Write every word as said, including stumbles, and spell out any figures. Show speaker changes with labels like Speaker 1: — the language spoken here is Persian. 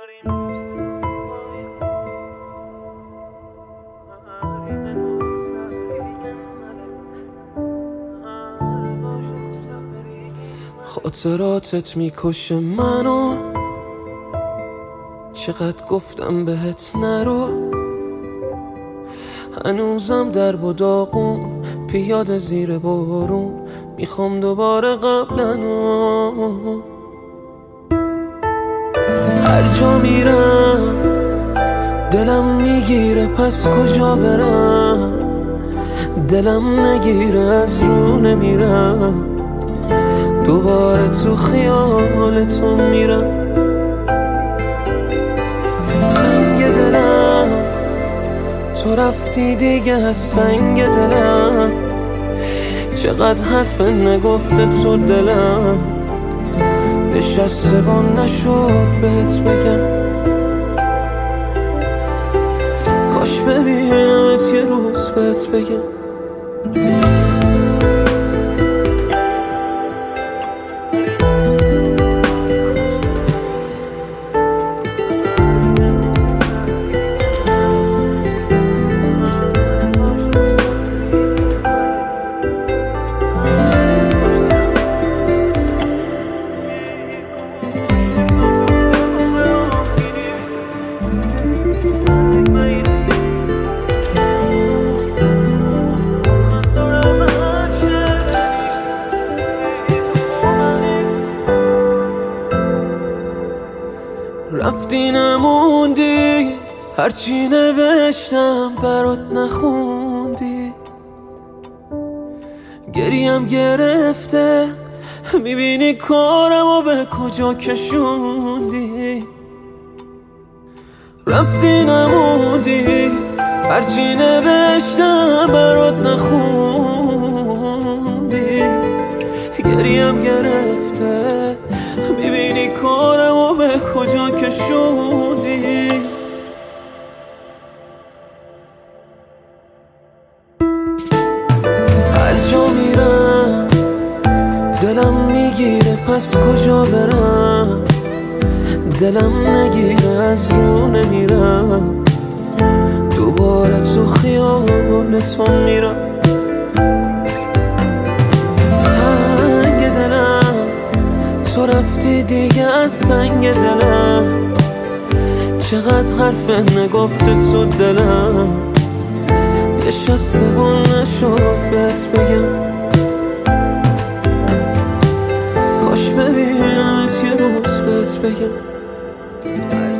Speaker 1: خاطراتت میکشه منو، چقدر گفتم بهت نرو، هنوزم در و داغون پیاده زیر بارون، میخوام دوباره قبلنو. هر جا میرم دلم میگیره، پس کجا برم؟ دلم نگیره از رو نمیرم، دوباره تو خیالتون میرم. زنگ دلم تو رفتی دیگه از سنگ دلم، چقدر حرف نگفته تو دلم، نشسته و نشد بهت بگم. کاش ببینمت یه روز بهت بگم. رفتی نموندی، هرچی نوشتم برات نخوندی، گریم گرفته میبینی کارمو به کجا کشوندی. رفتی نموندی، هرچی نوشتم برات نخوندی، گریم گرفته میبینی کارمو به کجا کشوندی. هر جا میرم دلم میگیره، پس کجا برم؟ دلم نگیره از رو نمیرم، دوباره تو خیالتون میرم. زنگ دلم تو رفتی دیگه از سنگ دلم، چقدر حرف نگفته تو دلم، نشسته و نشد بهت بگم. کاش ببینمت یه روز بهت بگم.